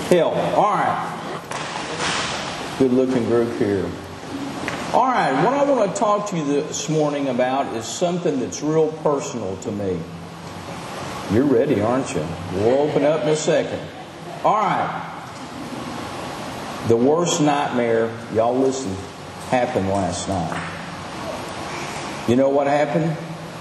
Hill. All right. Good looking group here. All right, what I want to talk to you this morning about is something that's real personal to me. You're ready, aren't you? We'll open up in a second. All right. The worst nightmare, y'all listen, happened last night. You know what happened?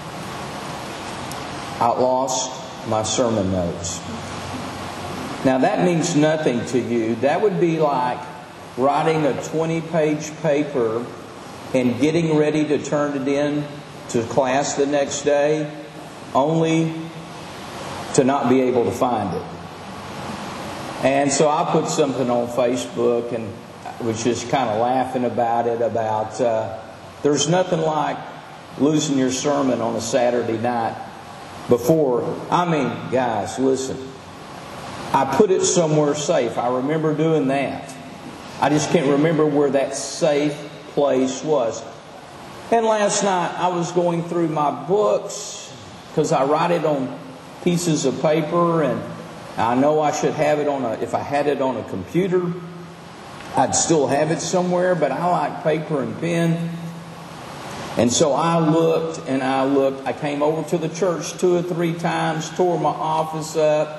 I lost my sermon notes. Now that means nothing to you. That would be like writing a 20-page paper and getting ready to turn it in to class the next day, only to not be able to find it. And so I put something on Facebook and was just kind of laughing about it, about there's nothing like losing your sermon on a Saturday night before. I mean, guys, listen. I put it somewhere safe. I remember doing that. I just can't remember where that safe place was. And last night I was going through my books because I write it on pieces of paper, and I know I should have it on if I had it on a computer, I'd still have it somewhere, but I like paper and pen. And so I looked and I looked. I came over to the church 2 or 3 times, tore my office up.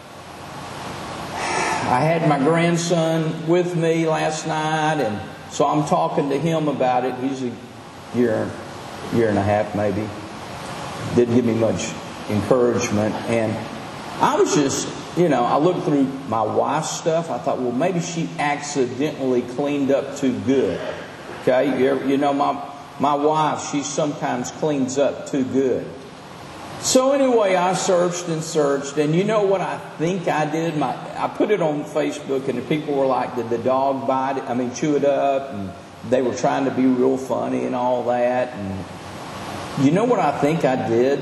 I had my grandson with me last night, and so I'm talking to him about it. He's a year and a half maybe. Didn't give me much encouragement. And I was just, I looked through my wife's stuff. I thought, well, maybe she accidentally cleaned up too good. Okay? My wife, she sometimes cleans up too good. So anyway, I searched and searched, and you know what I think I did? I put it on Facebook, and the people were like, did the dog bite it? Chew it up, and they were trying to be real funny and all that. And you know what I think I did?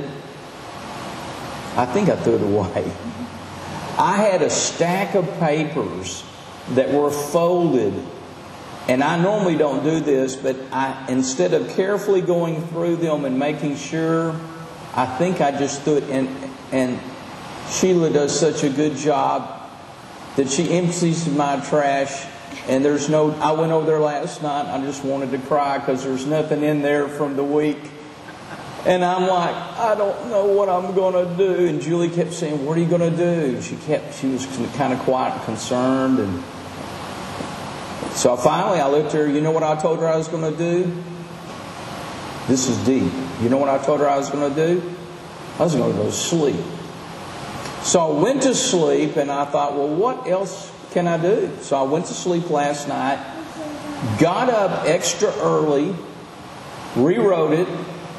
I think I threw it away. I had a stack of papers that were folded, and I normally don't do this, but instead of carefully going through them and making sure, I think I just threw it. And Sheila does such a good job that she empties my trash, and I went over there last night, and I just wanted to cry because there's nothing in there from the week. And I'm like, I don't know what I'm going to do. And Julie kept saying, what are you going to do? She was kind of quiet and concerned. And so finally I looked at her. You know what I told her I was going to do? This is deep. You know what I told her I was going to do? I was going to go to sleep. So I went to sleep, and I thought, well, what else can I do? So I went to sleep last night, got up extra early, rewrote it,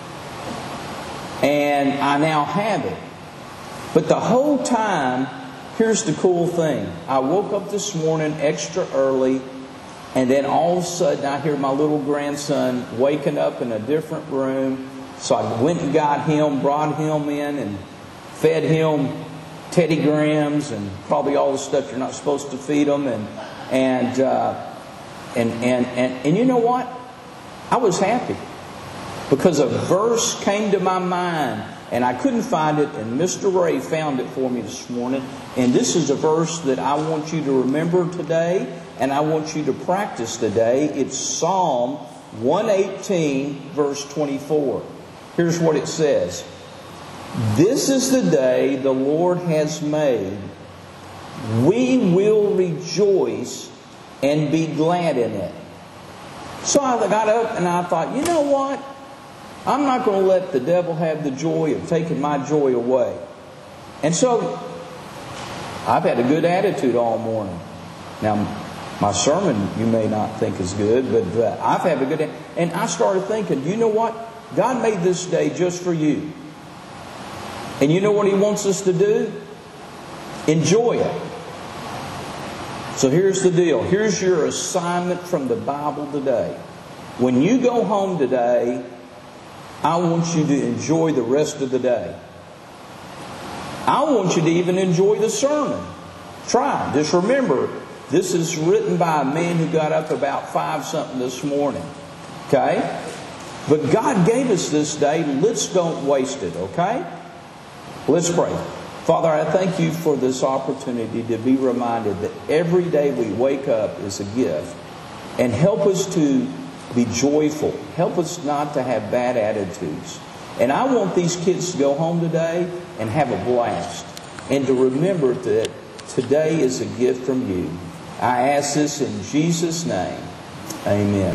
and I now have it. But the whole time, here's the cool thing. I woke up this morning extra early, and then all of a sudden I hear my little grandson waking up in a different room. So I went and got him, brought him in, and fed him Teddy Grahams and probably all the stuff you're not supposed to feed them. And you know what? I was happy because a verse came to my mind, and I couldn't find it, and Mr. Ray found it for me this morning. And this is a verse that I want you to remember today, and I want you to practice today. It's Psalm 118, verse 24. Here's what it says. This is the day the Lord has made. We will rejoice and be glad in it. So I got up and I thought, you know what? I'm not going to let the devil have the joy of taking my joy away. And so I've had a good attitude all morning. Now, my sermon you may not think is good, but I've had a good attitude. And I started thinking, you know what? God made this day just for you. And you know what He wants us to do? Enjoy it. So here's the deal. Here's your assignment from the Bible today. When you go home today, I want you to enjoy the rest of the day. I want you to even enjoy the sermon. Try. Just remember, this is written by a man who got up about 5-something this morning. Okay? But God gave us this day. Let's don't waste it. Okay? Let's pray. Father, I thank you for this opportunity to be reminded that every day we wake up is a gift. And help us to be joyful. Help us not to have bad attitudes. And I want these kids to go home today and have a blast. And to remember that today is a gift from you. I ask this in Jesus' name. Amen.